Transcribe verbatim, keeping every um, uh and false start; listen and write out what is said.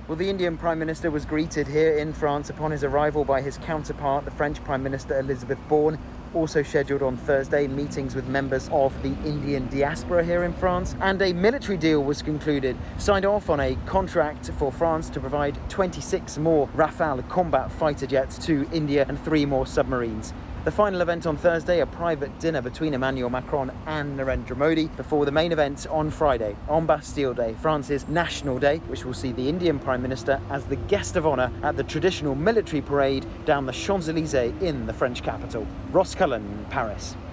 Well, the Indian Prime Minister was greeted here in France upon his arrival by his counterpart, the French Prime Minister Elizabeth Borne. Also scheduled on Thursday, meetings with members of the Indian diaspora here in France. And a military deal was concluded, signed off on a contract for France to provide twenty-six more Rafale combat fighter jets to India and three more submarines. The final event on Thursday, a private dinner between Emmanuel Macron and Narendra Modi before the main event on Friday, on Bastille Day, France's national day, which will see the Indian Prime Minister as the guest of honour at the traditional military parade down the Champs-Élysées in the French capital. Ross Cullen, Paris.